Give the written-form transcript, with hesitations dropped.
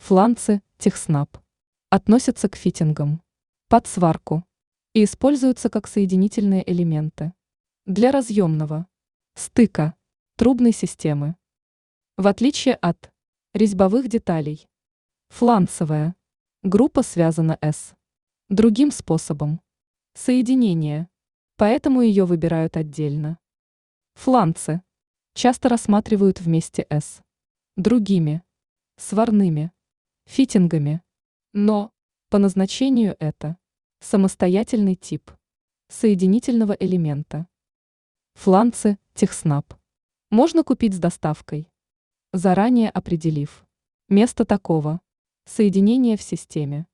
Фланцы, техснаб. Относятся к фитингам под сварку и используются как соединительные элементы для разъемного стыка трубной системы. В отличие от резьбовых деталей, фланцевая группа связана с другим способом соединения, поэтому ее выбирают отдельно. Фланцы часто рассматривают вместе с другими сварными фитингами, но по назначению это самостоятельный тип соединительного элемента. Фланцы, техснаб можно купить с доставкой, заранее определив место такого соединения в системе.